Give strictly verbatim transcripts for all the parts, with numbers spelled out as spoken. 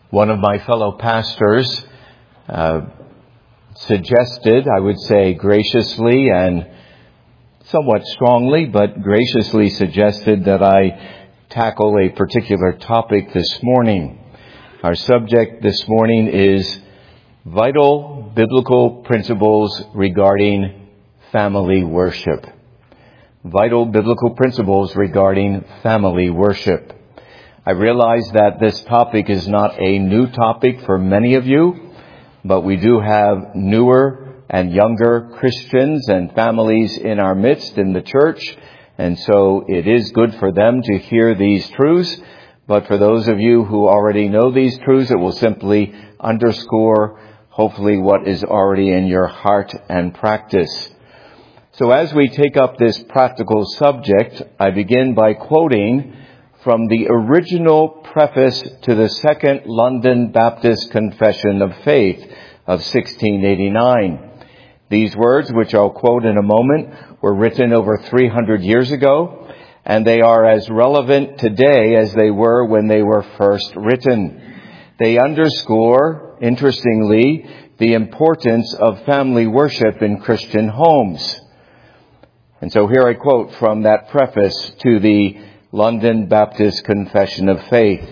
One of my fellow pastors uh, suggested, I would say graciously and somewhat strongly, but graciously suggested that I tackle a particular topic this morning. Our subject this morning is vital biblical principles regarding family worship. Vital biblical principles regarding family worship. I realize that this topic is not a new topic for many of you, but we do have newer and younger Christians and families in our midst in the church, and so it is good for them to hear these truths. But for those of you who already know these truths, it will simply underscore, hopefully, what is already in your heart and practice. So as we take up this practical subject, I begin by quoting from the original preface to the Second London Baptist Confession of Faith of sixteen eighty-nine. These words, which I'll quote in a moment, were written over three hundred years ago, and they are as relevant today as they were when they were first written. They underscore, interestingly, the importance of family worship in Christian homes. And so here I quote from that preface to the London Baptist Confession of Faith.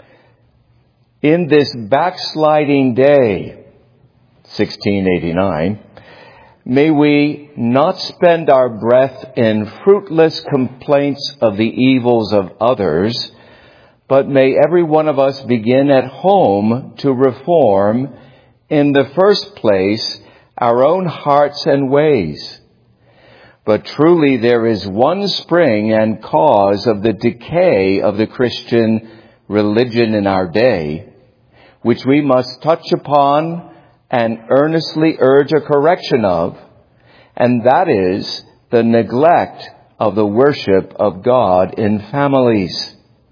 In this backsliding day, sixteen eighty-nine, may we not spend our breath in fruitless complaints of the evils of others, but may every one of us begin at home to reform, in the first place, our own hearts and ways. But truly there is one spring and cause of the decay of the Christian religion in our day, which we must touch upon and earnestly urge a correction of, and that is the neglect of the worship of God in families.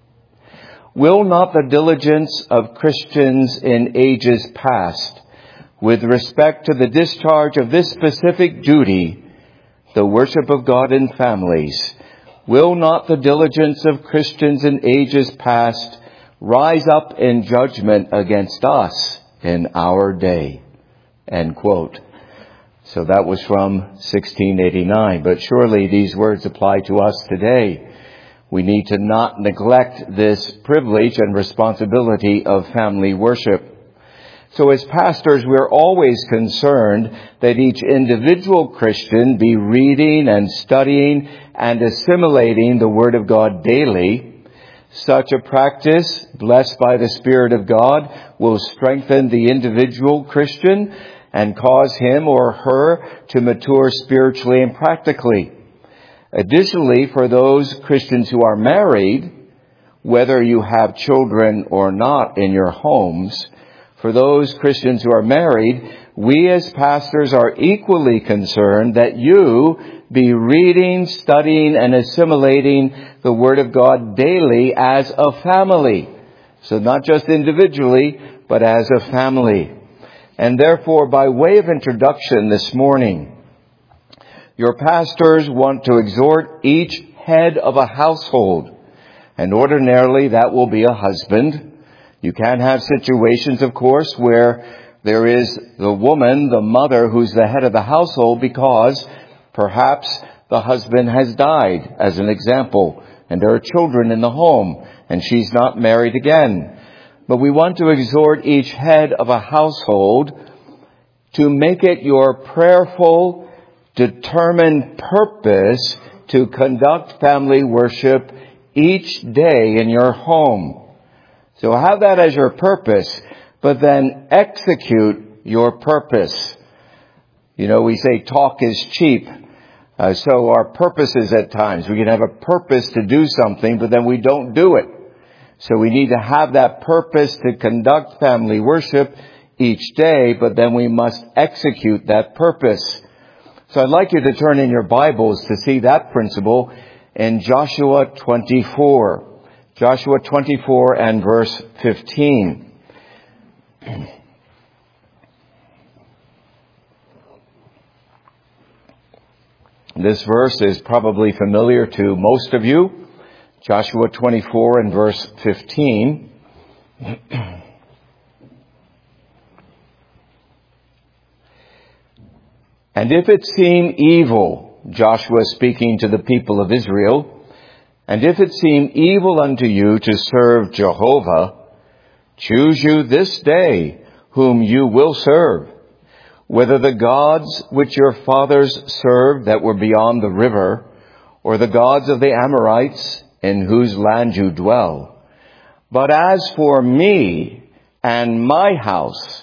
Will not the diligence of Christians in ages past, with respect to the discharge of this specific duty, the worship of God in families, will not the diligence of Christians in ages past rise up in judgment against us in our day? End quote. So that was from sixteen eighty-nine. But surely these words apply to us today. We need to not neglect this privilege and responsibility of family worship. So as pastors, we're always concerned that each individual Christian be reading and studying and assimilating the Word of God daily. Such a practice, blessed by the Spirit of God, will strengthen the individual Christian and cause him or her to mature spiritually and practically. Additionally, for those Christians who are married, whether you have children or not in your homes, for those Christians who are married, we as pastors are equally concerned that you be reading, studying, and assimilating the Word of God daily as a family. So not just individually, but as a family. And therefore, by way of introduction this morning, your pastors want to exhort each head of a household, and ordinarily that will be a husband. You can have situations, of course, where there is the woman, the mother, who's the head of the household because perhaps the husband has died, as an example, and there are children in the home, and she's not married again. But we want to exhort each head of a household to make it your prayerful, determined purpose to conduct family worship each day in your home. So have that as your purpose, but then execute your purpose. You know, we say talk is cheap. Uh, so our purposes at times, we can have a purpose to do something, but then we don't do it. So we need to have that purpose to conduct family worship each day, but then we must execute that purpose. So I'd like you to turn in your Bibles to see that principle in Joshua twenty-four. Joshua twenty-four and verse fifteen. This verse is probably familiar to most of you. Joshua twenty-four and verse fifteen. And if it seem evil, Joshua speaking to the people of Israel, and if it seem evil unto you to serve Jehovah, choose you this day whom you will serve, whether the gods which your fathers served that were beyond the river, or the gods of the Amorites in whose land you dwell. But as for me and my house,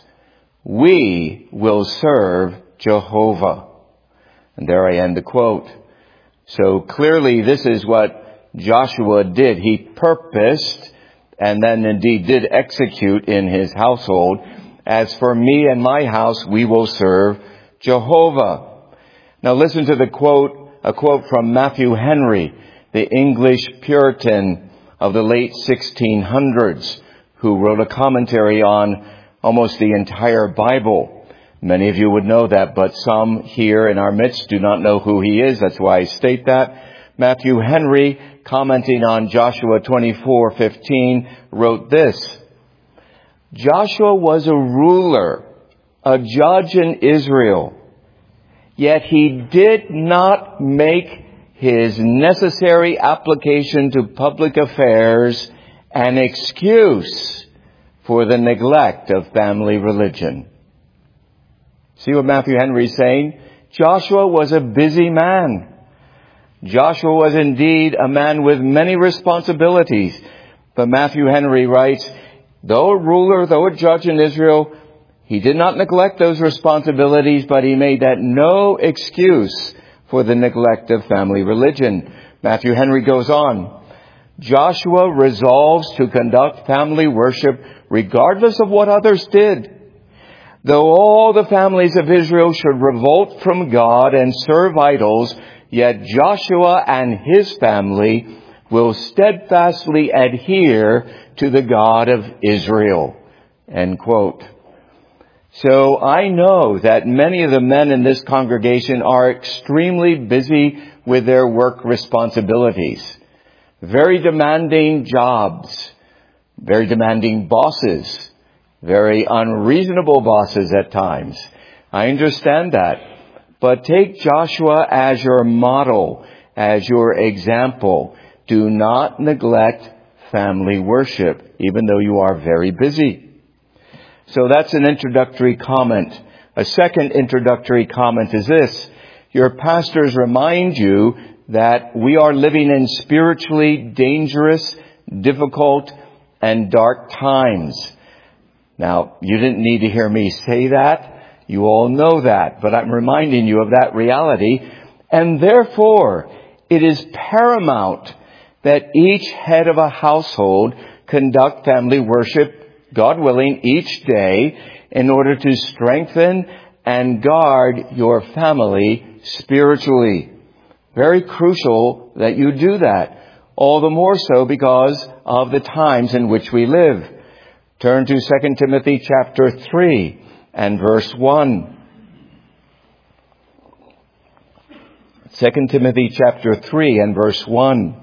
we will serve Jehovah. And there I end the quote. So clearly this is what Joshua did. He purposed and then indeed did execute in his household. As for me and my house, we will serve Jehovah. Now listen to the quote, a quote from Matthew Henry, the English Puritan of the late sixteen hundreds, who wrote a commentary on almost the entire Bible. Many of you would know that, but some here in our midst do not know who he is. That's why I state that. Matthew Henry, commenting on Joshua twenty-four fifteen, wrote this: Joshua was a ruler, a judge in Israel, yet he did not make his necessary application to public affairs an excuse for the neglect of family religion. See what Matthew Henry is saying? Joshua was a busy man. Joshua was indeed a man with many responsibilities. But Matthew Henry writes, though a ruler, though a judge in Israel, he did not neglect those responsibilities, but he made that no excuse for the neglect of family religion. Matthew Henry goes on, Joshua resolves to conduct family worship regardless of what others did. Though all the families of Israel should revolt from God and serve idols, yet Joshua and his family will steadfastly adhere to the God of Israel. End quote. So I know that many of the men in this congregation are extremely busy with their work responsibilities. Very demanding jobs, very demanding bosses, very unreasonable bosses at times. I understand that. But take Joshua as your model, as your example. Do not neglect family worship, even though you are very busy. So that's an introductory comment. A second introductory comment is this. Your pastors remind you that we are living in spiritually dangerous, difficult, and dark times. Now, you didn't need to hear me say that. You all know that. But I'm reminding you of that reality. And therefore, it is paramount that each head of a household conduct family worship, God willing, each day in order to strengthen and guard your family spiritually. Very crucial that you do that. All the more so because of the times in which we live. Turn to Second Timothy chapter three and verse one. Second Timothy chapter three and verse one.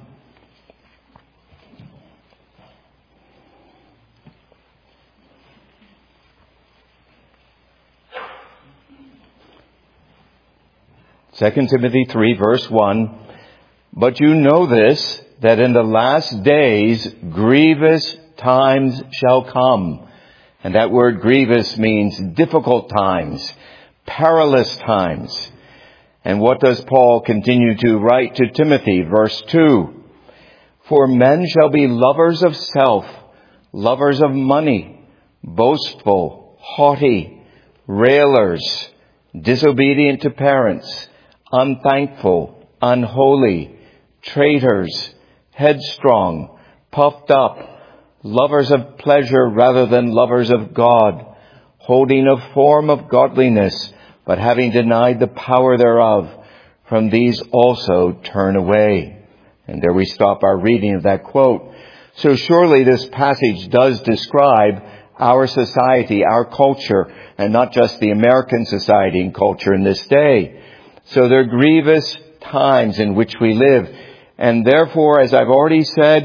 Second Timothy three verse one. But you know this, that in the last days grievous times shall come. And that word grievous means difficult times, perilous times. And what does Paul continue to write to Timothy? Verse two. For men shall be lovers of self, lovers of money, boastful, haughty, railers, disobedient to parents, unthankful, unholy, traitors, headstrong, puffed up, lovers of pleasure rather than lovers of God, holding a form of godliness, but having denied the power thereof, from these also turn away. And there we stop our reading of that quote. So surely this passage does describe our society, our culture, and not just the American society and culture in this day. So there are grievous times in which we live. And therefore, as I've already said,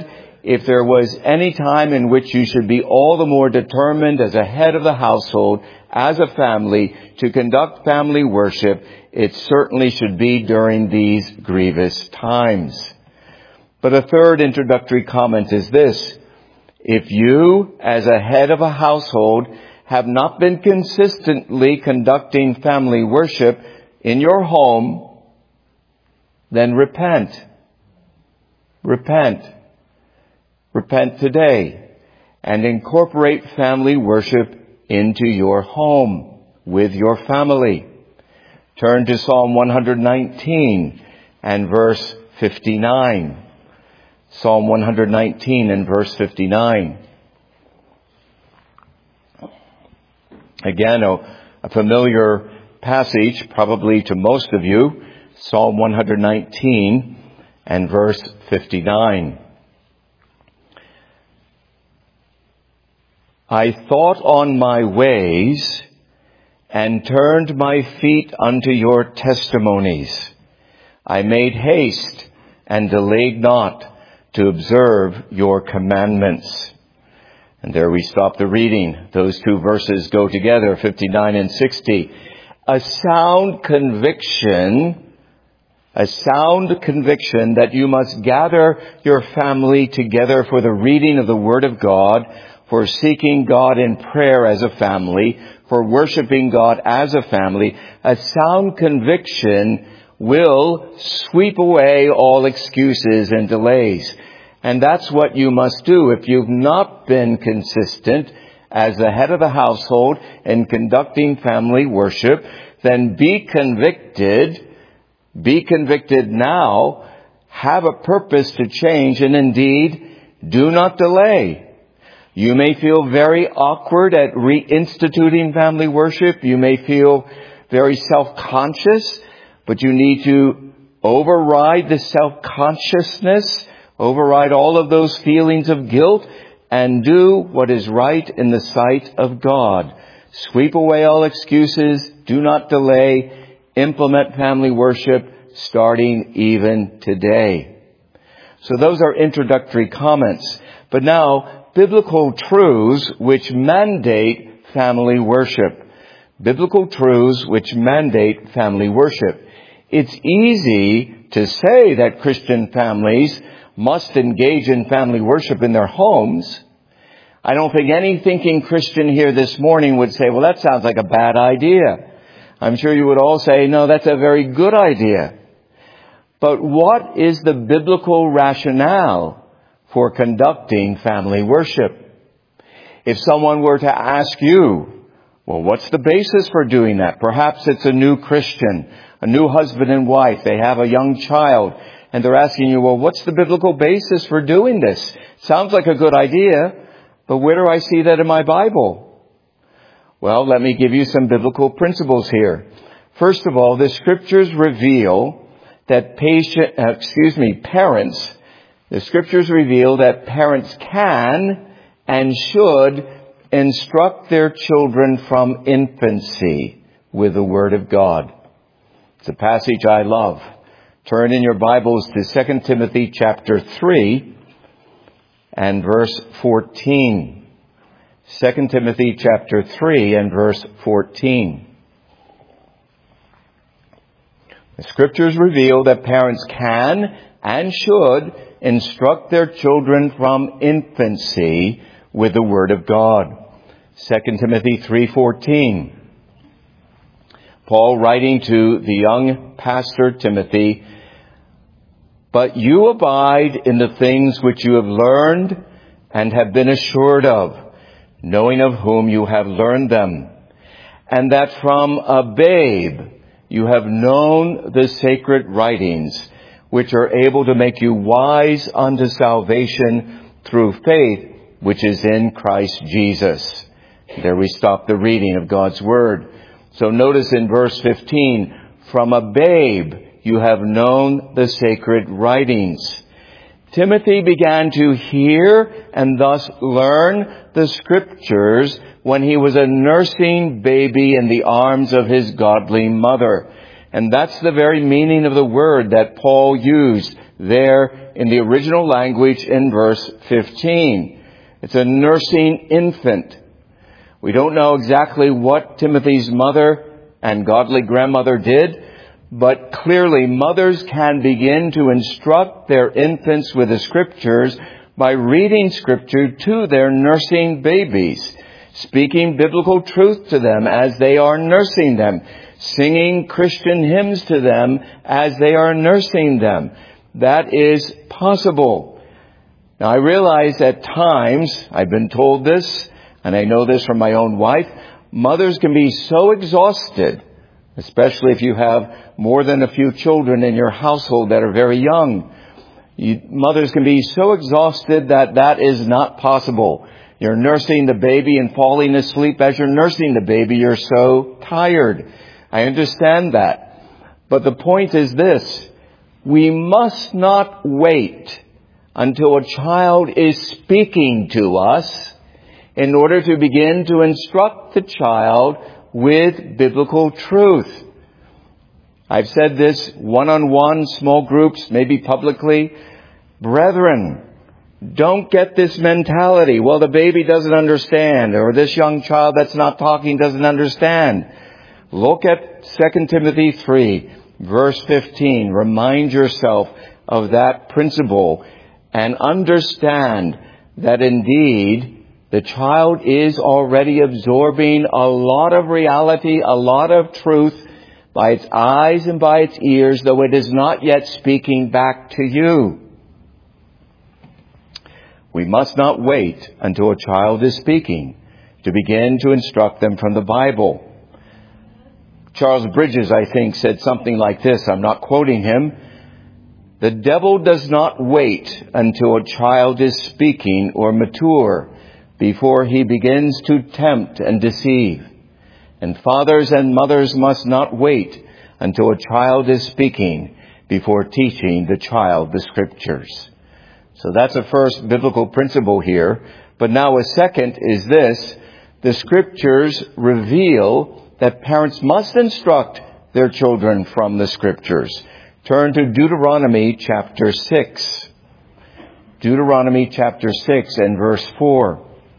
if there was any time in which you should be all the more determined as a head of the household, as a family, to conduct family worship, it certainly should be during these grievous times. But a third introductory comment is this: if you, as a head of a household, have not been consistently conducting family worship in your home, then repent. Repent. Repent today and incorporate family worship into your home with your family. Turn to Psalm one nineteen and verse fifty-nine. Psalm one nineteen and verse fifty-nine. Again, a, a familiar passage probably to most of you. Psalm one nineteen and verse fifty-nine. I thought on my ways and turned my feet unto your testimonies. I made haste and delayed not to observe your commandments. And there we stop the reading. Those two verses go together, fifty-nine and sixty. A sound conviction, a sound conviction that you must gather your family together for the reading of the Word of God, for seeking God in prayer as a family, for worshiping God as a family. A sound conviction will sweep away all excuses and delays. And that's what you must do. If you've not been consistent as the head of the household in conducting family worship, then be convicted. Be convicted now. Have a purpose to change, and indeed, do not delay. You may feel very awkward at reinstituting family worship. You may feel very self-conscious, but you need to override the self-consciousness, override all of those feelings of guilt, and do what is right in the sight of God. Sweep away all excuses. Do not delay. Implement family worship starting even today. So those are introductory comments. But now, biblical truths which mandate family worship. Biblical truths which mandate family worship. It's easy to say that Christian families must engage in family worship in their homes. I don't think any thinking Christian here this morning would say, well, that sounds like a bad idea. I'm sure you would all say, no, that's a very good idea. But what is the biblical rationale for conducting family worship? If someone were to ask you, well, what's the basis for doing that? Perhaps it's a new Christian, a new husband and wife. They have a young child, and they're asking you, well, what's the biblical basis for doing this? Sounds like a good idea, but where do I see that in my Bible? Well, let me give you some biblical principles here. First of all, the Scriptures reveal that patient, uh, excuse me, parents The Scriptures reveal that parents can and should instruct their children from infancy with the Word of God. It's a passage I love. Turn in your Bibles to Second Timothy chapter three and verse fourteen. Second Timothy chapter three and verse fourteen. The Scriptures reveal that parents can and should instruct their children from infancy with the Word of God. Second Timothy three fourteen. Paul writing to the young pastor Timothy, "But you abide in the things which you have learned and have been assured of, knowing of whom you have learned them, and that from a babe you have known the sacred writings, which are able to make you wise unto salvation through faith, which is in Christ Jesus." There we stop the reading of God's Word. So notice in verse fifteen, from a babe you have known the sacred writings. Timothy began to hear and thus learn the Scriptures when he was a nursing baby in the arms of his godly mother. And that's the very meaning of the word that Paul used there in the original language in verse fifteen. It's a nursing infant. We don't know exactly what Timothy's mother and godly grandmother did, but clearly mothers can begin to instruct their infants with the Scriptures by reading Scripture to their nursing babies, speaking biblical truth to them as they are nursing them, singing Christian hymns to them as they are nursing them. That is possible. Now, I realize at times, I've been told this, and I know this from my own wife, mothers can be so exhausted, especially if you have more than a few children in your household that are very young. You, mothers can be so exhausted that that is not possible. You're nursing the baby and falling asleep as you're nursing the baby. You're so tired. I understand that. But the point is this. We must not wait until a child is speaking to us in order to begin to instruct the child with biblical truth. I've said this one-on-one, small groups, maybe publicly. Brethren, don't get this mentality. Well, the baby doesn't understand, or this young child that's not talking doesn't understand. Look at Second Timothy three, verse fifteen. Remind yourself of that principle and understand that indeed the child is already absorbing a lot of reality, a lot of truth by its eyes and by its ears, though it is not yet speaking back to you. We must not wait until a child is speaking to begin to instruct them from the Bible. Charles Bridges, I think, said something like this. I'm not quoting him. The devil does not wait until a child is speaking or mature before he begins to tempt and deceive. And fathers and mothers must not wait until a child is speaking before teaching the child the Scriptures. So that's a first biblical principle here. But now a second is this. The Scriptures reveal that parents must instruct their children from the Scriptures. Turn to Deuteronomy chapter six. Deuteronomy chapter six and verse four.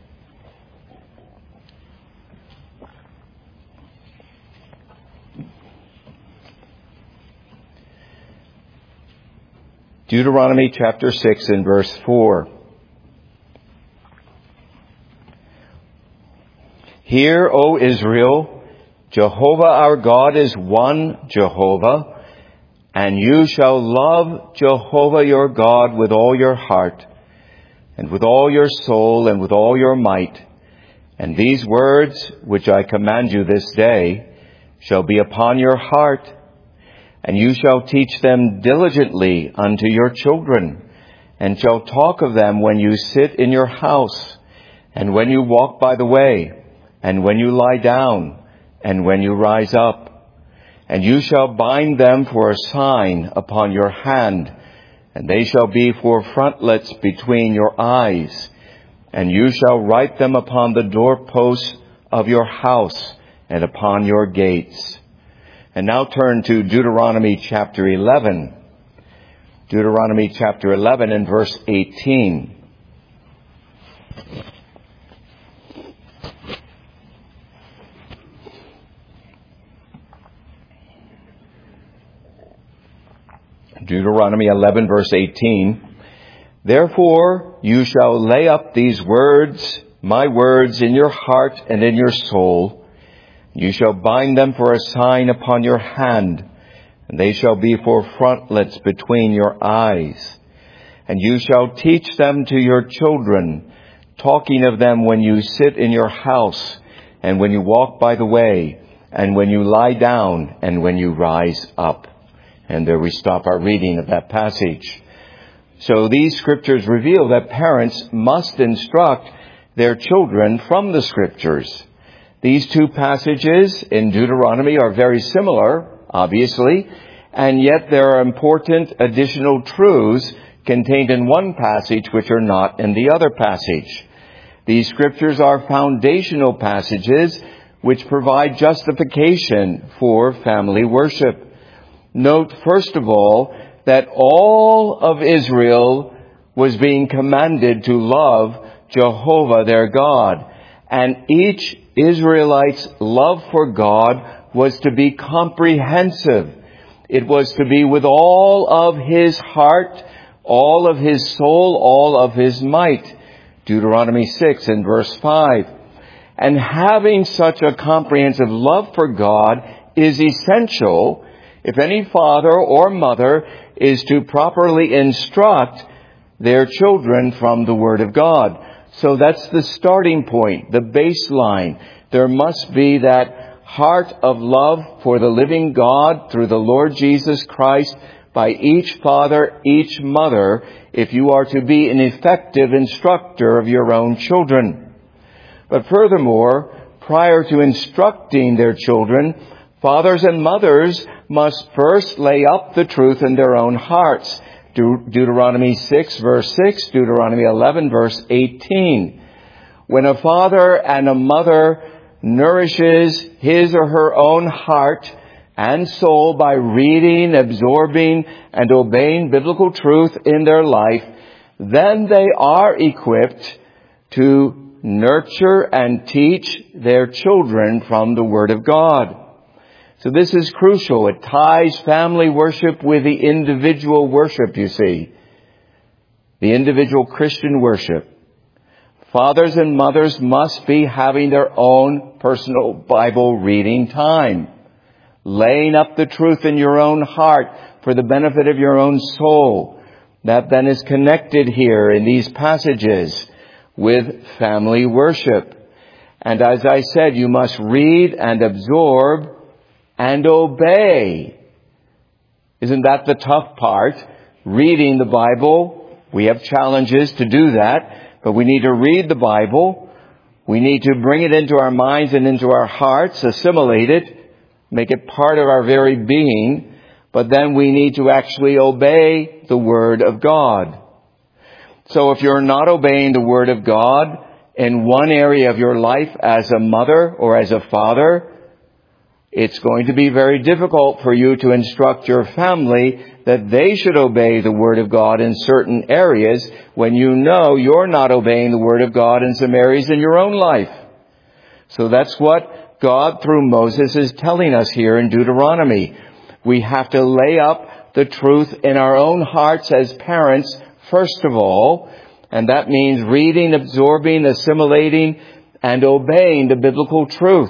Deuteronomy chapter six and verse four. Hear, O Israel, Jehovah our God is one Jehovah, and you shall love Jehovah your God with all your heart, and with all your soul, and with all your might. And these words which I command you this day shall be upon your heart, and you shall teach them diligently unto your children, and shall talk of them when you sit in your house, and when you walk by the way, and when you lie down, and when you rise up. And you shall bind them for a sign upon your hand, and they shall be for frontlets between your eyes. And you shall write them upon the doorposts of your house and upon your gates. And now turn to Deuteronomy chapter eleven. Deuteronomy chapter eleven and verse eighteen. Deuteronomy eleven verse eighteen. Therefore you shall lay up these words, my words, in your heart and in your soul. You shall bind them for a sign upon your hand, and they shall be for frontlets between your eyes. And you shall teach them to your children, talking of them when you sit in your house, and when you walk by the way, and when you lie down, and when you rise up. And there we stop our reading of that passage. So these Scriptures reveal that parents must instruct their children from the Scriptures. These two passages in Deuteronomy are very similar, obviously, and yet there are important additional truths contained in one passage which are not in the other passage. These Scriptures are foundational passages which provide justification for family worship. Note, first of all, that all of Israel was being commanded to love Jehovah their God. And each Israelite's love for God was to be comprehensive. It was to be with all of his heart, all of his soul, all of his might. Deuteronomy six and verse five. And having such a comprehensive love for God is essential if any father or mother is to properly instruct their children from the Word of God. So that's the starting point, the baseline. There must be that heart of love for the living God through the Lord Jesus Christ by each father, each mother, if you are to be an effective instructor of your own children. But furthermore, prior to instructing their children, fathers and mothers must first lay up the truth in their own hearts. De- Deuteronomy six verse six, Deuteronomy eleven verse eighteen. When a father and a mother nourishes his or her own heart and soul by reading, absorbing, and obeying biblical truth in their life, then they are equipped to nurture and teach their children from the Word of God. So this is crucial. It ties family worship with the individual worship, you see. The individual Christian worship. Fathers and mothers must be having their own personal Bible reading time. Laying up the truth in your own heart for the benefit of your own soul. That then is connected here in these passages with family worship. And as I said, you must read and absorb and obey. Isn't that the tough part? Reading the Bible. We have challenges to do that, but we need to read the Bible. We need to bring it into our minds and into our hearts, assimilate it, make it part of our very being, but then we need to actually obey the Word of God. So if you're not obeying the Word of God in one area of your life as a mother or as a father, it's going to be very difficult for you to instruct your family that they should obey the Word of God in certain areas when you know you're not obeying the Word of God in some areas in your own life. So that's what God through Moses is telling us here in Deuteronomy. We have to lay up the truth in our own hearts as parents, first of all, and that means reading, absorbing, assimilating, and obeying the biblical truth.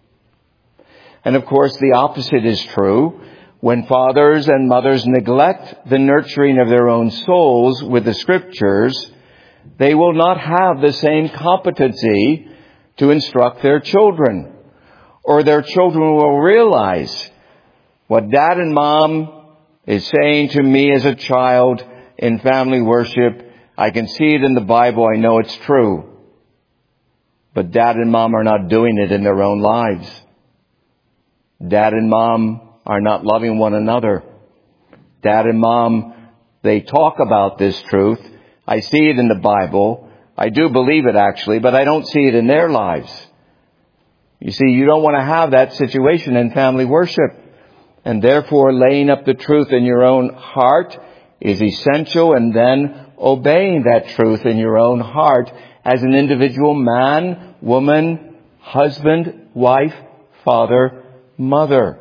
And of course, the opposite is true. When fathers and mothers neglect the nurturing of their own souls with the Scriptures, they will not have the same competency to instruct their children. Or their children will realize what dad and mom is saying to me as a child in family worship. I can see it in the Bible. I know it's true. But dad and mom are not doing it in their own lives. Dad and mom are not loving one another. Dad and mom, they talk about this truth. I see it in the Bible. I do believe it actually, but I don't see it in their lives. You see, you don't want to have that situation in family worship. And therefore, laying up the truth in your own heart is essential, and then obeying that truth in your own heart as an individual man, woman, husband, wife, father, mother.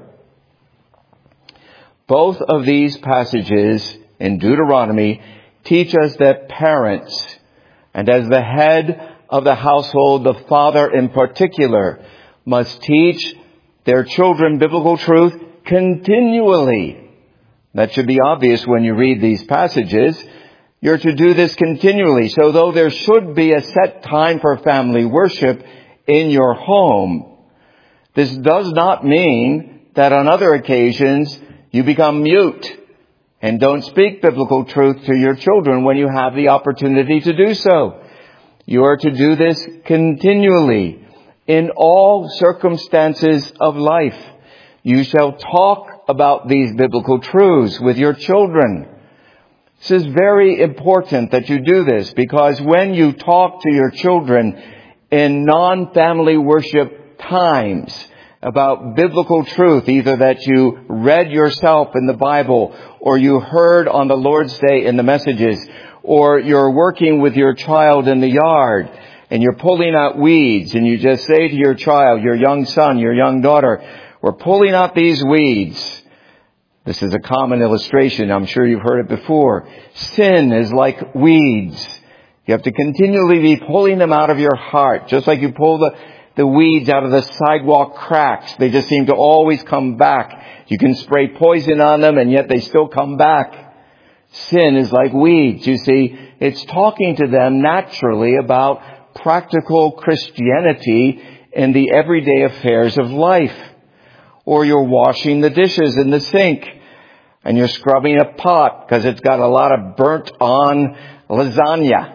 Both of these passages in Deuteronomy teach us that parents, and as the head of the household, the father in particular, must teach their children biblical truth continually. That should be obvious when you read these passages. You're to do this continually. So though there should be a set time for family worship in your home, this does not mean that on other occasions you become mute and don't speak biblical truth to your children when you have the opportunity to do so. You are to do this continually in all circumstances of life. You shall talk about these biblical truths with your children. This is very important that you do this, because when you talk to your children in non-family worship times, about biblical truth, either that you read yourself in the Bible, or you heard on the Lord's Day in the messages, or you're working with your child in the yard, and you're pulling out weeds, and you just say to your child, your young son, your young daughter, we're pulling out these weeds. This is a common illustration. I'm sure you've heard it before. Sin is like weeds. You have to continually be pulling them out of your heart, just like you pull the, the weeds out of the sidewalk cracks. They just seem to always come back. You can spray poison on them, and yet they still come back. Sin is like weeds. You see, it's talking to them naturally about practical Christianity in the everyday affairs of life. Or you're washing the dishes in the sink, and you're scrubbing a pot because it's got a lot of burnt on lasagna.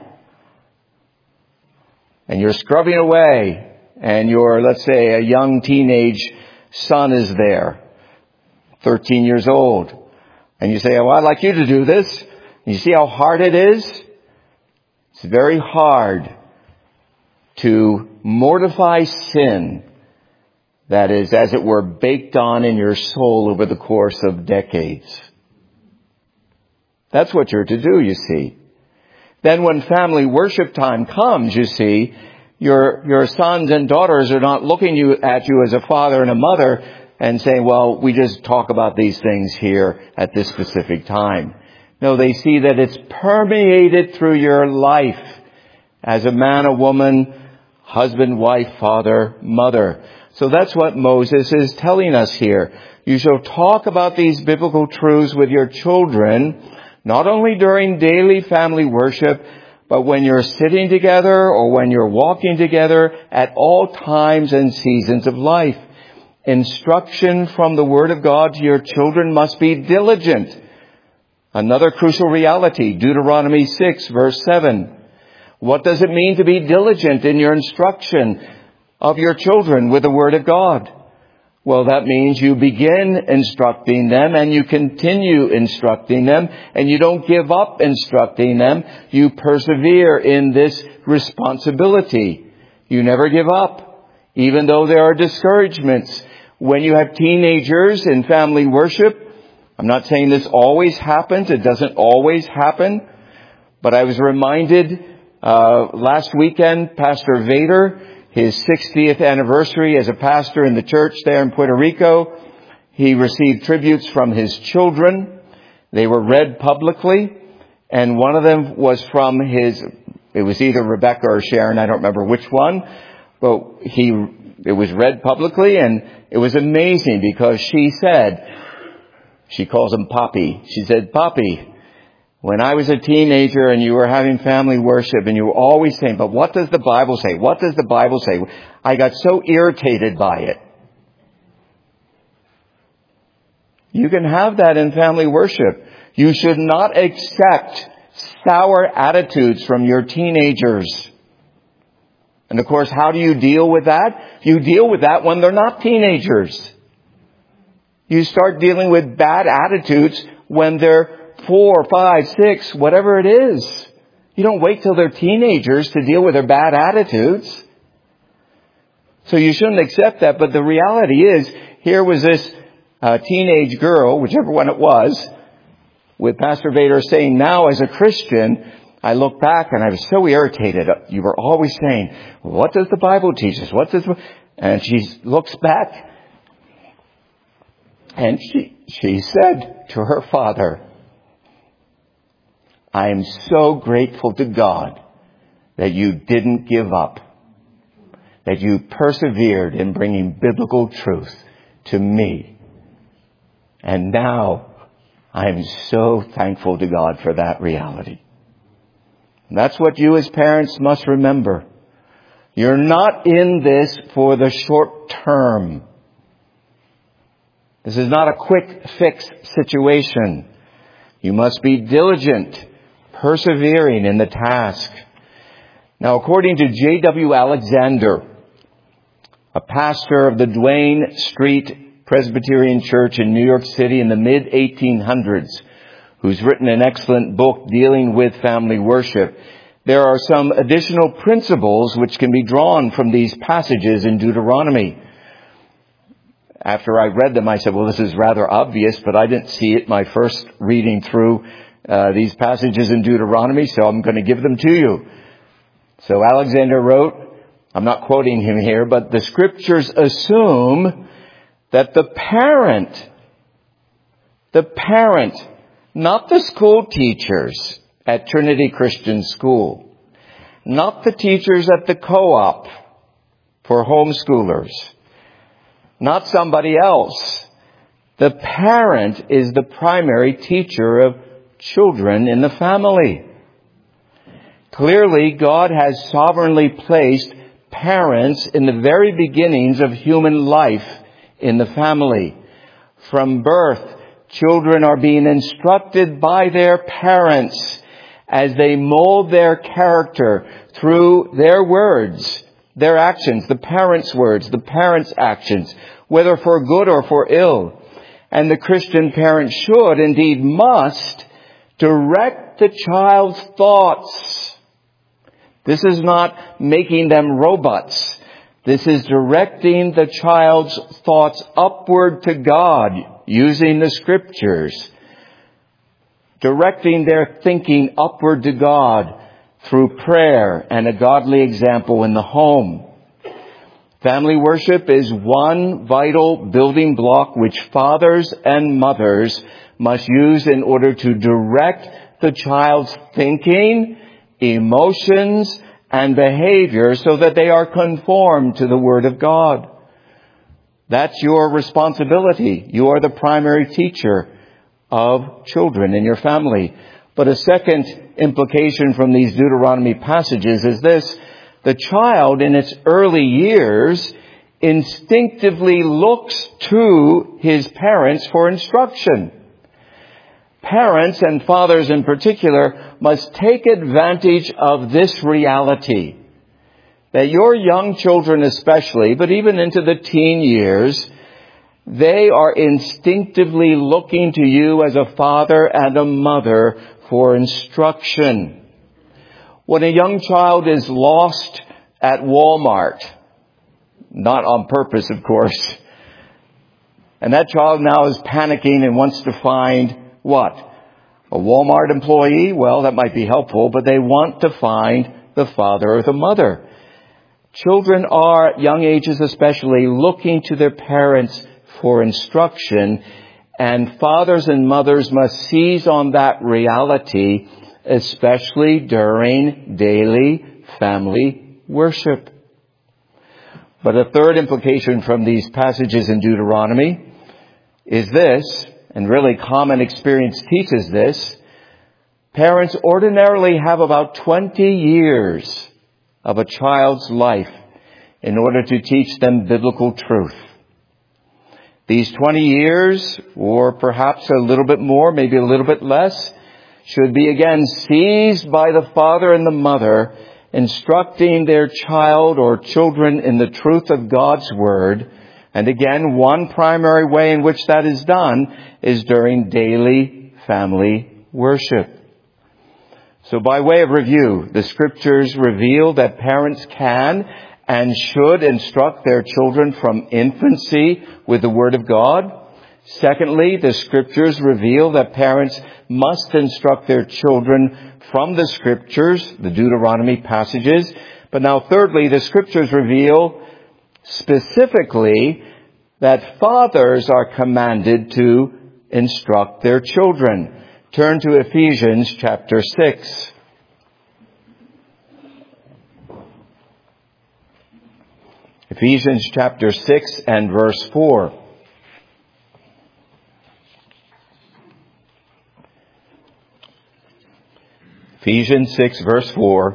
And you're scrubbing away, and your, let's say, a young teenage son is there, thirteen years old. And you say, oh, I'd like you to do this. And you see how hard it is? It's very hard to mortify sin that is, as it were, baked on in your soul over the course of decades. That's what you're to do, you see. Then when family worship time comes, you see, your your sons and daughters are not looking you, at you as a father and a mother and saying, well, we just talk about these things here at this specific time. No, they see that it's permeated through your life as a man, a woman, husband, wife, father, mother. So that's what Moses is telling us here. You shall talk about these biblical truths with your children, not only during daily family worship, but when you're sitting together or when you're walking together at all times and seasons of life. Instruction from the Word of God to your children must be diligent. Another crucial reality, Deuteronomy six, verse seven. What does it mean to be diligent in your instruction of your children with the Word of God? Well, that means you begin instructing them and you continue instructing them, and you don't give up instructing them. You persevere in this responsibility. You never give up, even though there are discouragements. When you have teenagers in family worship, I'm not saying this always happens. It doesn't always happen. But I was reminded uh last weekend, Pastor Vader, his sixtieth anniversary as a pastor in the church there in Puerto Rico, he received tributes from his children. They were read publicly, and one of them was from his, it was either Rebecca or Sharon, I don't remember which one, but he, it was read publicly, and it was amazing because she said, she calls him Poppy. She said, Poppy, when I was a teenager and you were having family worship and you were always saying, but what does the Bible say? What does the Bible say? I got so irritated by it. You can have that in family worship. You should not accept sour attitudes from your teenagers. And of course, how do you deal with that? You deal with that when they're not teenagers. You start dealing with bad attitudes when they're four, five, six, whatever it is. You don't wait till they're teenagers to deal with their bad attitudes. So you shouldn't accept that. But the reality is, here was this uh, teenage girl, whichever one it was, with Pastor Vader saying, now as a Christian, I look back and I was so irritated. You were always saying, what does the Bible teach us? What does, and she looks back and she, she said to her father, I am so grateful to God that you didn't give up, that you persevered in bringing biblical truth to me. And now I am so thankful to God for that reality. And that's what you as parents must remember. You're not in this for the short term. This is not a quick fix situation. You must be diligent, persevering in the task. Now, according to J W Alexander, a pastor of the Duane Street Presbyterian Church in New York City in the mid eighteen hundreds, who's written an excellent book dealing with family worship, there are some additional principles which can be drawn from these passages in Deuteronomy. after I read them, I said, well, this is rather obvious, but I didn't see it my first reading through uh, these passages in Deuteronomy, so I'm going to give them to you. So Alexander wrote, I'm not quoting him here, but the scriptures assume that the parent, the parent, not the school teachers at Trinity Christian School, not the teachers at the co-op for homeschoolers, not somebody else. The parent is the primary teacher of children in the family. Clearly, God has sovereignly placed parents in the very beginnings of human life in the family. From birth, children are being instructed by their parents as they mold their character through their words, their actions, the parents' words, the parents' actions, whether for good or for ill. And the Christian parent should, indeed must, direct the child's thoughts. This is not making them robots. This is directing the child's thoughts upward to God using the scriptures. Directing their thinking upward to God through prayer and a godly example in the home. Family worship is one vital building block which fathers and mothers must use in order to direct the child's thinking, emotions, and behavior so that they are conformed to the Word of God. That's your responsibility. You are the primary teacher of children in your family. But a second implication from these Deuteronomy passages is this: the child in its early years instinctively looks to his parents for instruction. Parents, and fathers in particular, must take advantage of this reality, that your young children especially, but even into the teen years, they are instinctively looking to you as a father and a mother for instruction. When a young child is lost at Walmart, not on purpose, of course, and that child now is panicking and wants to find what? A Walmart employee? Well, that might be helpful, but they want to find the father or the mother. Children are, at young ages especially, looking to their parents for instruction, and fathers and mothers must seize on that reality, especially during daily family worship. But a third implication from these passages in Deuteronomy is this, and really common experience teaches this: parents ordinarily have about twenty years of a child's life in order to teach them biblical truth. These twenty years, or perhaps a little bit more, maybe a little bit less, should be again seized by the father and the mother, instructing their child or children in the truth of God's Word. And again, one primary way in which that is done is during daily family worship. So by way of review, the scriptures reveal that parents can and should instruct their children from infancy with the Word of God. Secondly, the scriptures reveal that parents must instruct their children from the scriptures, the Deuteronomy passages. But now thirdly, the scriptures reveal specifically that fathers are commanded to instruct their children. Turn to Ephesians chapter six. Ephesians chapter six and verse four. Ephesians six verse four.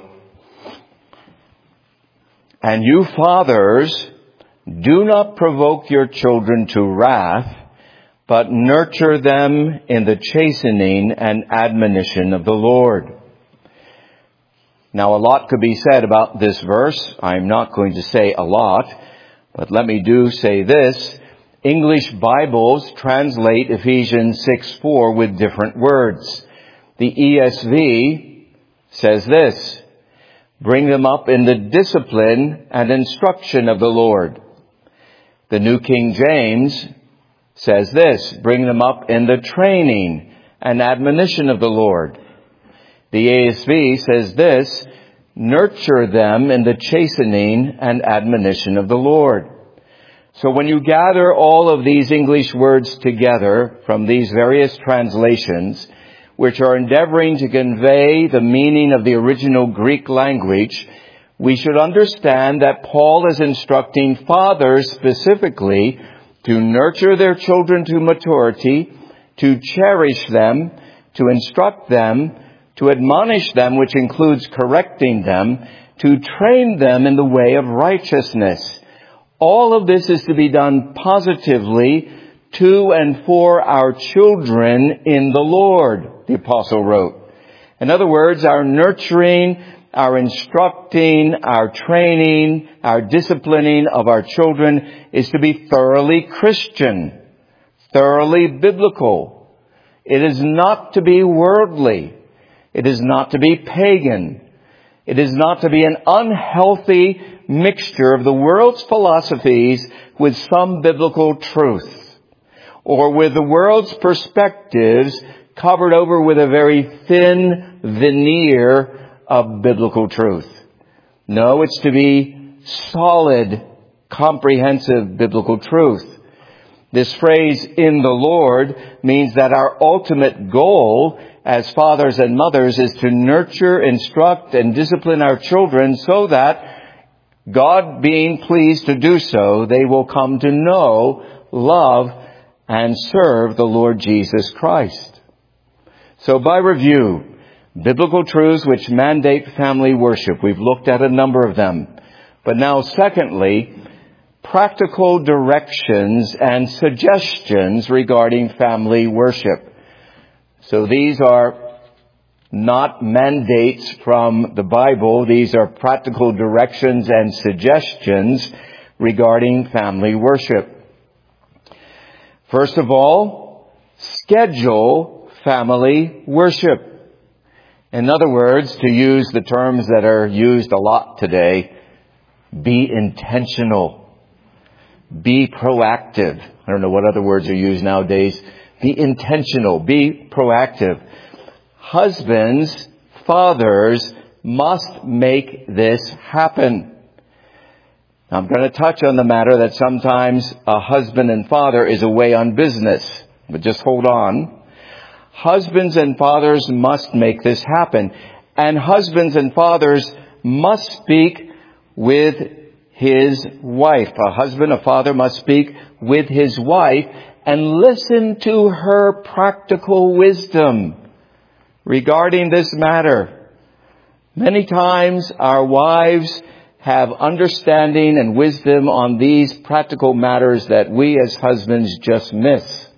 And you fathers, do not provoke your children to wrath, but nurture them in the chastening and admonition of the Lord. Now, a lot could be said about this verse. I'm not going to say a lot, but let me do say this. English Bibles translate Ephesians six four with different words. The E S V says this: bring them up in the discipline and instruction of the Lord. The New King James says this, bring them up in the training and admonition of the Lord. The A S V says this, nurture them in the chastening and admonition of the Lord. So when you gather all of these English words together from these various translations, which are endeavoring to convey the meaning of the original Greek language, we should understand that Paul is instructing fathers specifically to nurture their children to maturity, to cherish them, to instruct them, to admonish them, which includes correcting them, to train them in the way of righteousness. All of this is to be done positively to and for our children in the Lord, the apostle wrote. In other words, our nurturing, our instructing, our training, our disciplining of our children is to be thoroughly Christian, thoroughly biblical. It is not to be worldly. It is not to be pagan. It is not to be an unhealthy mixture of the world's philosophies with some biblical truth, or with the world's perspectives covered over with a very thin veneer of biblical truth. No, it's to be solid, comprehensive biblical truth. This phrase, in the Lord, means that our ultimate goal as fathers and mothers is to nurture, instruct, and discipline our children so that, God being pleased to do so, they will come to know, love, and serve the Lord Jesus Christ. So by review, biblical truths which mandate family worship. We've looked at a number of them. But now secondly, practical directions and suggestions regarding family worship. So these are not mandates from the Bible. These are practical directions and suggestions regarding family worship. First of all, schedule family worship. In other words, to use the terms that are used a lot today, be intentional. Be proactive. I don't know what other words are used nowadays. Be intentional. Be proactive. Husbands, fathers must make this happen. I'm going to touch on the matter that sometimes a husband and father is away on business. But just hold on. Husbands and fathers must make this happen. And husbands and fathers must speak with his wife. A husband, a father must speak with his wife and listen to her practical wisdom regarding this matter. Many times our wives have understanding and wisdom on these practical matters that we as husbands just miss.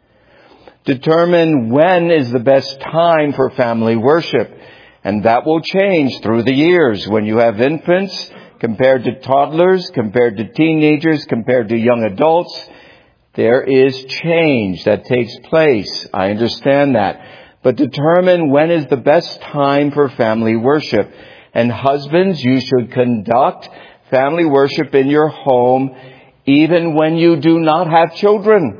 Determine when is the best time for family worship. And that will change through the years. When you have infants compared to toddlers, compared to teenagers, compared to young adults, there is change that takes place. I understand that. But determine when is the best time for family worship. And husbands, you should conduct family worship in your home even when you do not have children.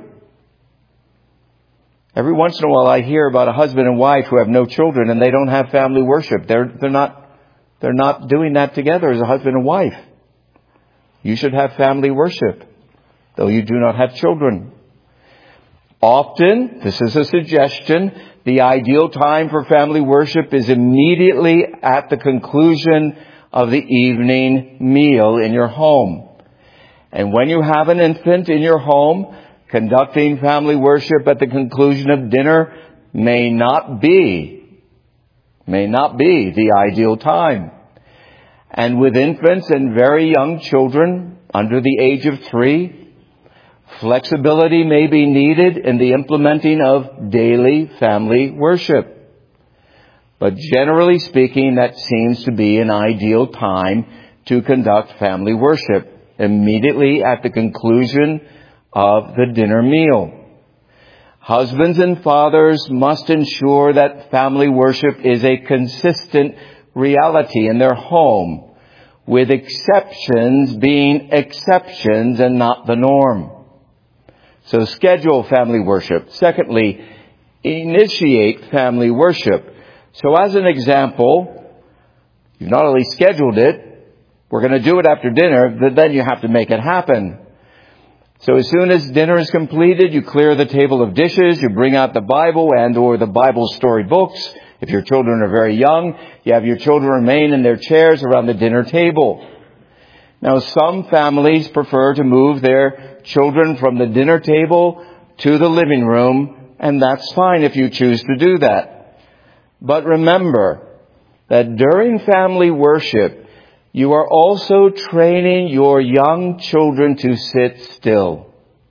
Every once in a while I hear about a husband and wife who have no children and they don't have family worship. They're, they're not, they're not doing that together as a husband and wife. You should have family worship, though you do not have children. Often, this is a suggestion, the ideal time for family worship is immediately at the conclusion of the evening meal in your home. And when you have an infant in your home, conducting family worship at the conclusion of dinner may not be, may not be the ideal time. And with infants and very young children under the age of three, flexibility may be needed in the implementing of daily family worship. But generally speaking, that seems to be an ideal time to conduct family worship, immediately at the conclusion of the dinner meal. Husbands and fathers must ensure that family worship is a consistent reality in their home, with exceptions being exceptions and not the norm. So schedule family worship. Secondly, initiate family worship. So as an example, you've not only scheduled it, we're going to do it after dinner, but then you have to make it happen. So as soon as dinner is completed, you clear the table of dishes, you bring out the Bible and or the Bible story books. If your children are very young, you have your children remain in their chairs around the dinner table. Now, some families prefer to move their children from the dinner table to the living room, and that's fine if you choose to do that. But remember that during family worship, you are also training your young children to sit still.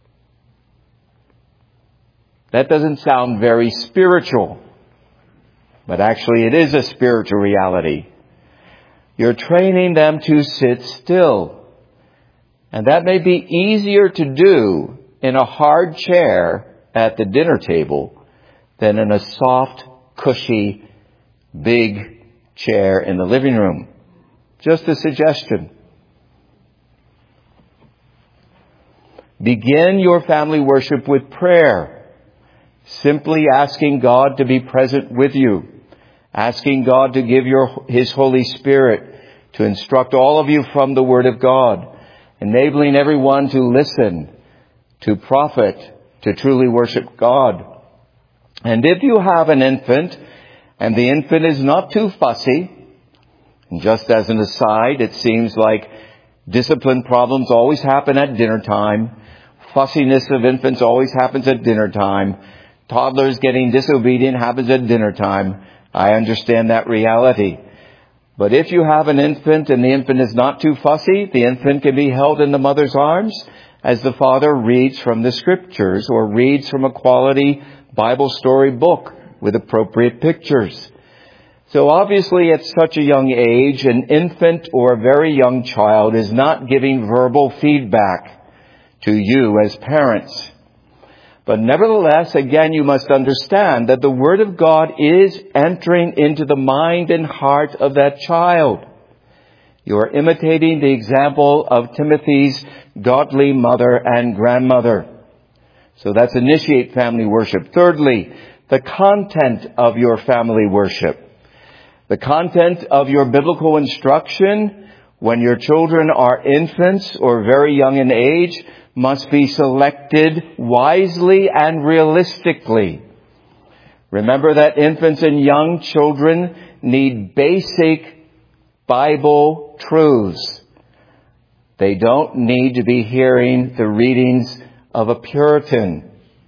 That doesn't sound very spiritual, but actually it is a spiritual reality. You're training them to sit still. And that may be easier to do in a hard chair at the dinner table than in a soft, cushy, big chair in the living room. Just a suggestion. Begin your family worship with prayer, simply asking God to be present with you, asking God to give your His Holy Spirit to instruct all of you from the Word of God, enabling everyone to listen, to profit, to truly worship God. And if you have an infant, and the infant is not too fussy, and just as an aside, it seems like discipline problems always happen at dinner time. Fussiness of infants always happens at dinner time. Toddlers getting disobedient happens at dinner time. I understand that reality. But if you have an infant and the infant is not too fussy, the infant can be held in the mother's arms as the father reads from the scriptures or reads from a quality Bible story book with appropriate pictures. So obviously at such a young age, an infant or a very young child is not giving verbal feedback to you as parents. But nevertheless, again, you must understand that the Word of God is entering into the mind and heart of that child. You are imitating the example of Timothy's godly mother and grandmother. So that's initiate family worship. Thirdly, the content of your family worship. The content of your biblical instruction when your children are infants or very young in age must be selected wisely and realistically. Remember that infants and young children need basic Bible truths. They don't need to be hearing the readings of a Puritan.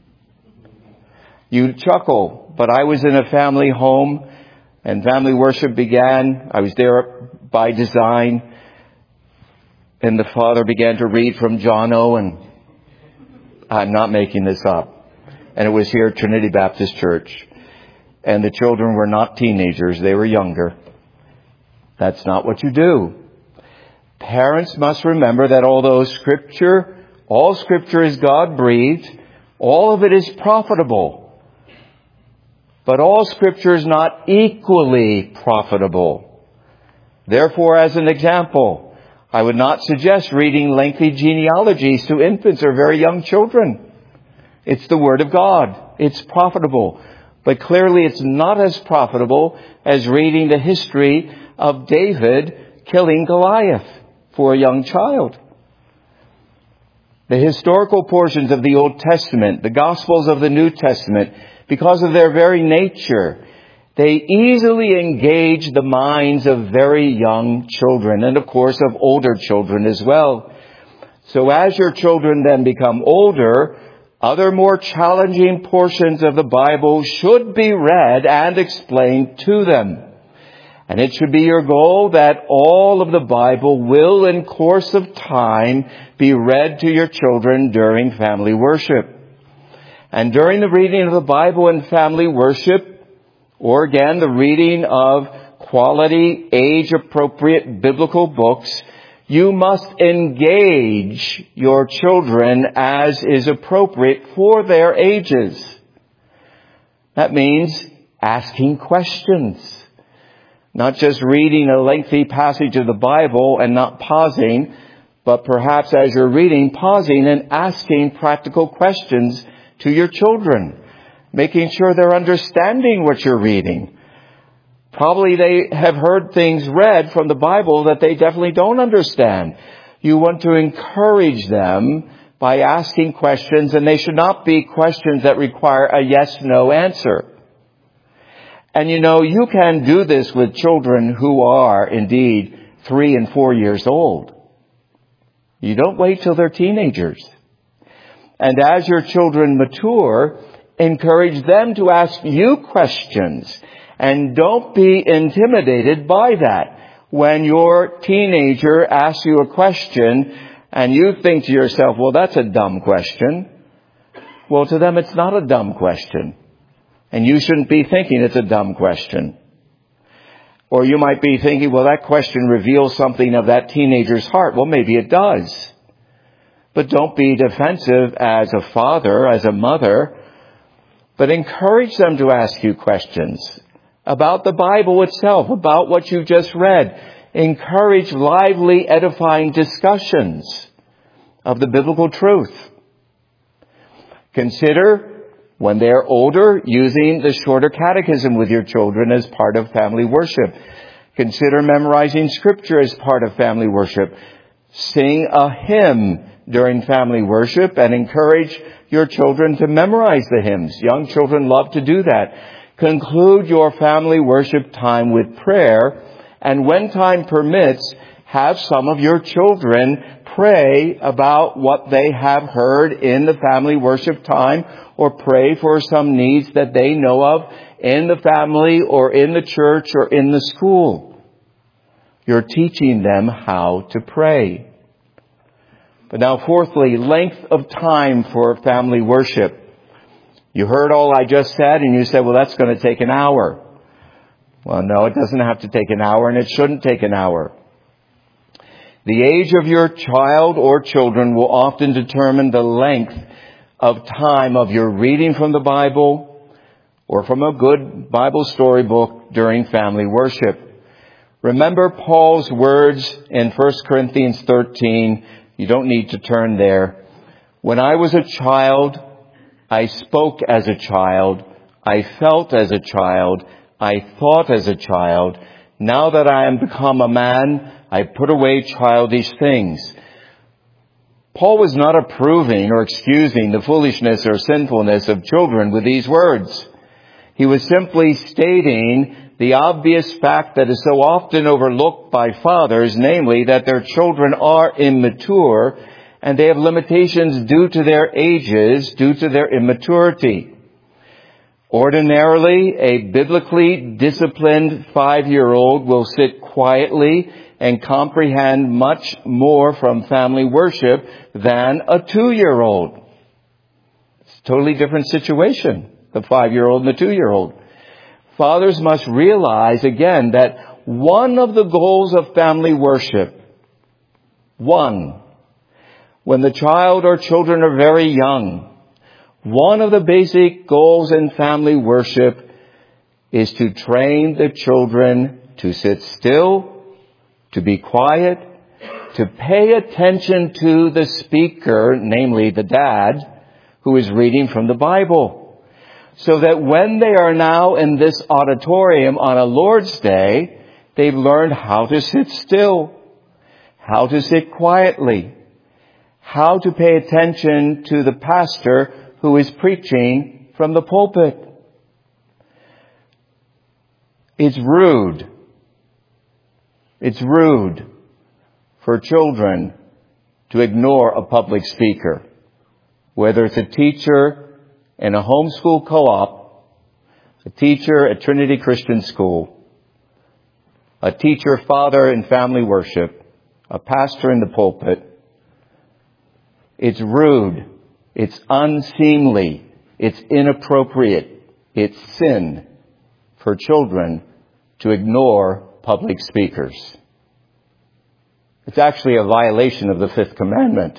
You chuckle, but I was in a family home and family worship began. I was there by design. And the father began to read from John Owen. I'm not making this up. And it was here at Trinity Baptist Church. And the children were not teenagers. They were younger. That's not what you do. Parents must remember that although Scripture, all Scripture is God-breathed, all of it is profitable. But all Scripture is not equally profitable. Therefore, as an example, I would not suggest reading lengthy genealogies to infants or very young children. It's the Word of God. It's profitable. But clearly it's not as profitable as reading the history of David killing Goliath for a young child. The historical portions of the Old Testament, the Gospels of the New Testament, because of their very nature, they easily engage the minds of very young children and, of course, of older children as well. So as your children then become older, other more challenging portions of the Bible should be read and explained to them. And it should be your goal that all of the Bible will, in course of time, be read to your children during family worship. And during the reading of the Bible in family worship, or again, the reading of quality, age-appropriate biblical books, you must engage your children as is appropriate for their ages. That means asking questions. Not just reading a lengthy passage of the Bible and not pausing, but perhaps as you're reading, pausing and asking practical questions to your children, making sure they're understanding what you're reading. Probably they have heard things read from the Bible that they definitely don't understand. You want to encourage them by asking questions, and they should not be questions that require a yes-no answer. And you know, you can do this with children who are indeed three and four years old. You don't wait till they're teenagers. And as your children mature, encourage them to ask you questions. And don't be intimidated by that. When your teenager asks you a question and you think to yourself, well, that's a dumb question. Well, to them, it's not a dumb question. And you shouldn't be thinking it's a dumb question. Or you might be thinking, well, that question reveals something of that teenager's heart. Well, maybe it does. But don't be defensive as a father, as a mother, but encourage them to ask you questions about the Bible itself, about what you just read. Encourage lively, edifying discussions of the biblical truth. Consider, when they're older, using the shorter catechism with your children as part of family worship. Consider memorizing scripture as part of family worship. Sing a hymn during family worship and encourage your children to memorize the hymns. Young children love to do that. Conclude your family worship time with prayer, and when time permits, have some of your children pray about what they have heard in the family worship time, or pray for some needs that they know of in the family or in the church or in the school. You're teaching them how to pray. But now fourthly, length of time for family worship. You heard all I just said and you said, well, that's going to take an hour. Well, no, it doesn't have to take an hour, and it shouldn't take an hour. The age of your child or children will often determine the length of time of your reading from the Bible or from a good Bible storybook during family worship. Remember Paul's words in First Corinthians thirteen. You don't need to turn there. When I was a child, I spoke as a child. I felt as a child. I thought as a child. Now that I am become a man, I put away childish things. Paul was not approving or excusing the foolishness or sinfulness of children with these words. He was simply stating the obvious fact that is so often overlooked by fathers, namely that their children are immature and they have limitations due to their ages, due to their immaturity. Ordinarily, a biblically disciplined five-year-old will sit quietly and comprehend much more from family worship than a two-year-old. It's a totally different situation, the five-year-old and the two-year-old. Fathers must realize again that one of the goals of family worship, one, when the child or children are very young, one of the basic goals in family worship is to train the children to sit still, to be quiet, to pay attention to the speaker, namely the dad, who is reading from the Bible. So that when they are now in this auditorium on a Lord's Day, they've learned how to sit still, how to sit quietly, how to pay attention to the pastor who is preaching from the pulpit. It's rude. It's rude for children to ignore a public speaker, whether it's a teacher in a homeschool co-op, a teacher at Trinity Christian School, a teacher, father in family worship, a pastor in the pulpit. It's rude. It's unseemly. It's inappropriate. It's sin for children to ignore public speakers. It's actually a violation of the fifth commandment.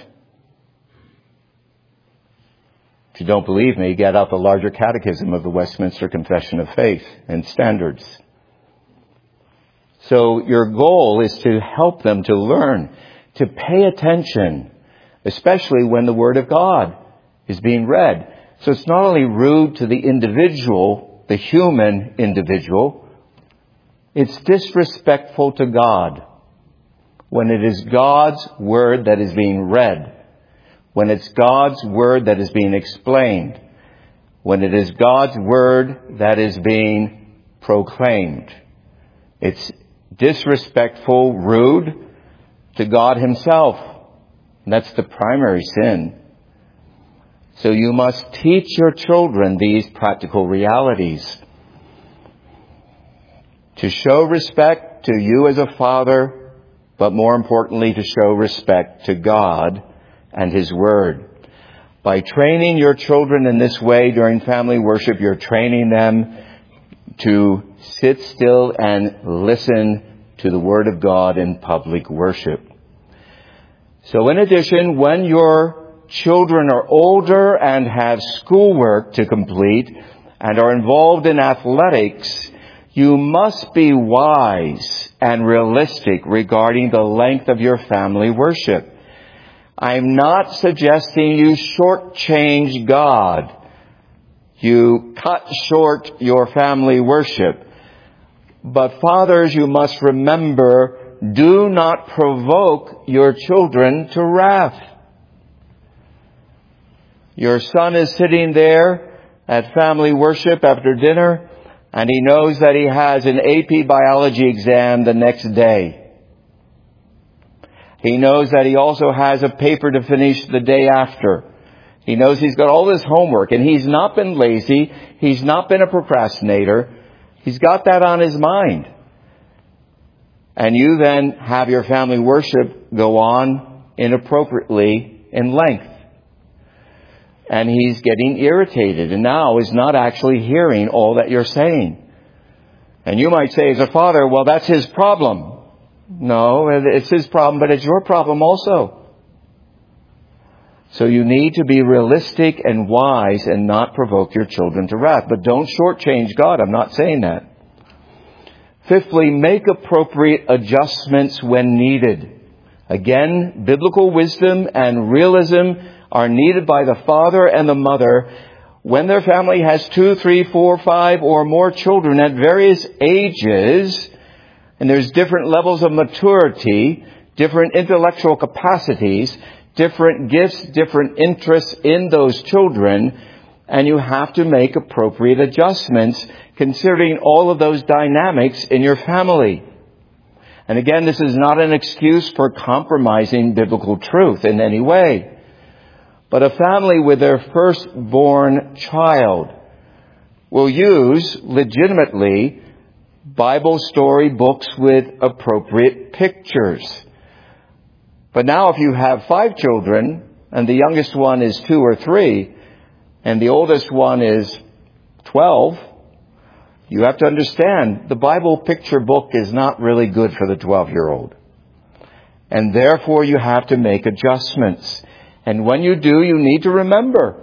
If you don't believe me, get out the larger catechism of the Westminster Confession of Faith and Standards. So your goal is to help them to learn, to pay attention, especially when the Word of God is being read. So it's not only rude to the individual, the human individual, it's disrespectful to God when it is God's Word that is being read, when it's God's Word that is being explained, when it is God's Word that is being proclaimed. It's disrespectful, rude to God Himself. And that's the primary sin. So you must teach your children these practical realities. To show respect to you as a father, but more importantly, to show respect to God and His Word. By training your children in this way during family worship, you're training them to sit still and listen to the Word of God in public worship. So in addition, when your children are older and have schoolwork to complete and are involved in athletics, you must be wise and realistic regarding the length of your family worship. I'm not suggesting you shortchange God. You cut short your family worship. But fathers, you must remember, do not provoke your children to wrath. Your son is sitting there at family worship after dinner, and he knows that he has an A P biology exam the next day. He knows that he also has a paper to finish the day after. He knows he's got all this homework, and he's not been lazy. He's not been a procrastinator. He's got that on his mind. And you then have your family worship go on inappropriately in length. And he's getting irritated and now is not actually hearing all that you're saying. And you might say as a father, well, that's his problem. No, it's his problem, but it's your problem also. So you need to be realistic and wise and not provoke your children to wrath. But don't shortchange God. I'm not saying that. Fifthly, make appropriate adjustments when needed. Again, biblical wisdom and realism are needed by the father and the mother when their family has two, three, four, five, or more children at various ages, and there's different levels of maturity, different intellectual capacities, different gifts, different interests in those children, and you have to make appropriate adjustments considering all of those dynamics in your family. And again, this is not an excuse for compromising biblical truth in any way. But a family with their firstborn child will use legitimately Bible story books with appropriate pictures. But now if you have five children and the youngest one is two or three and the oldest one is twelve, you have to understand the Bible picture book is not really good for the twelve-year-old. And therefore you have to make adjustments. And when you do, you need to remember,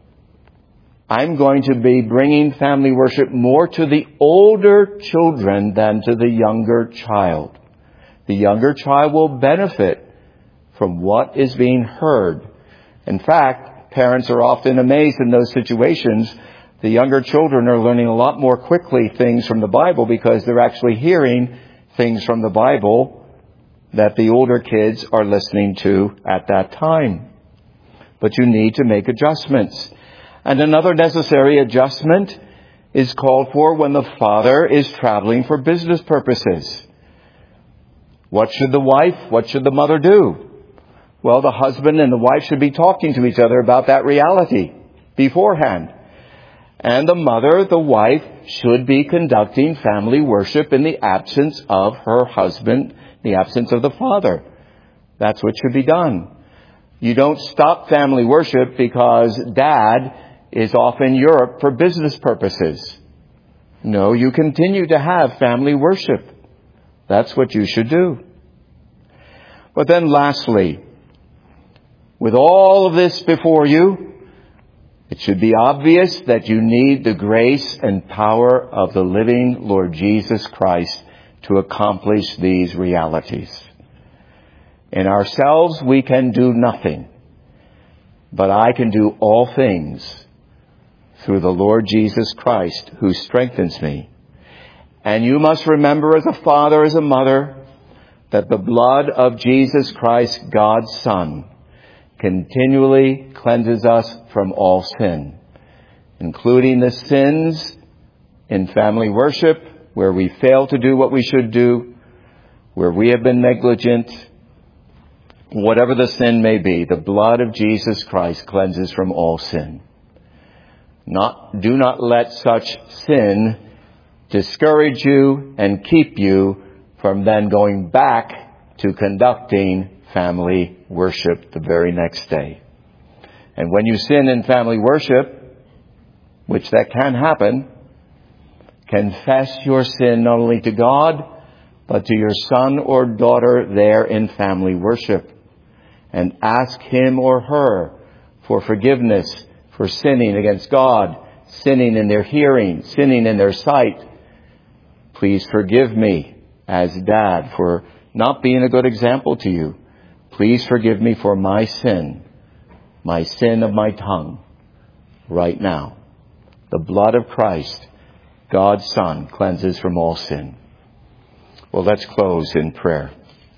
I'm going to be bringing family worship more to the older children than to the younger child. The younger child will benefit from what is being heard. In fact, parents are often amazed in those situations. The younger children are learning a lot more quickly things from the Bible because they're actually hearing things from the Bible that the older kids are listening to at that time. But you need to make adjustments. And another necessary adjustment is called for when the father is traveling for business purposes. What should the wife, what should the mother do? Well, the husband and the wife should be talking to each other about that reality beforehand. And the mother, the wife, should be conducting family worship in the absence of her husband, the absence of the father. That's what should be done. You don't stop family worship because dad is off in Europe for business purposes. No, you continue to have family worship. That's what you should do. But then lastly, with all of this before you, it should be obvious that you need the grace and power of the living Lord Jesus Christ to accomplish these realities. In ourselves, we can do nothing, but I can do all things through the Lord Jesus Christ, who strengthens me. And you must remember, as a father, as a mother, that the blood of Jesus Christ, God's Son, continually cleanses us from all sin, including the sins in family worship, where we fail to do what we should do, where we have been negligent. Whatever the sin may be, the blood of Jesus Christ cleanses from all sin. Not, do not let such sin discourage you and keep you from then going back to conducting family worship the very next day. And when you sin in family worship, which that can happen, confess your sin not only to God, but to your son or daughter there in family worship, and ask him or her for forgiveness for sinning against God, sinning in their hearing, sinning in their sight. Please forgive me as dad for not being a good example to you. Please forgive me for my sin, my sin of my tongue, right now. The blood of Christ, God's Son, cleanses from all sin. Well, let's close in prayer.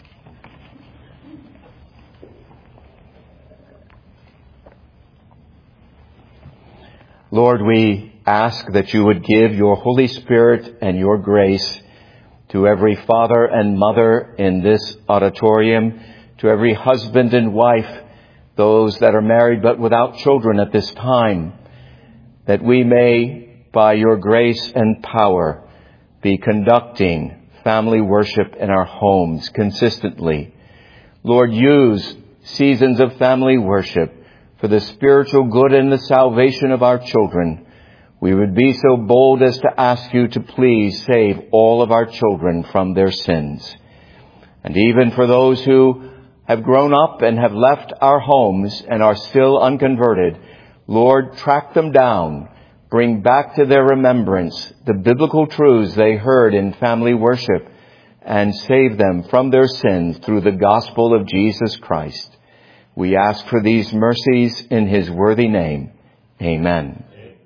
Lord, we ask that you would give your Holy Spirit and your grace to every father and mother in this auditorium, to every husband and wife, those that are married but without children at this time, that we may, by your grace and power, be conducting family worship in our homes consistently. Lord, use seasons of family worship for the spiritual good and the salvation of our children. We would be so bold as to ask you to please save all of our children from their sins. And even for those who have grown up and have left our homes and are still unconverted, Lord, track them down, bring back to their remembrance the biblical truths they heard in family worship, and save them from their sins through the gospel of Jesus Christ. We ask for these mercies in his worthy name. Amen.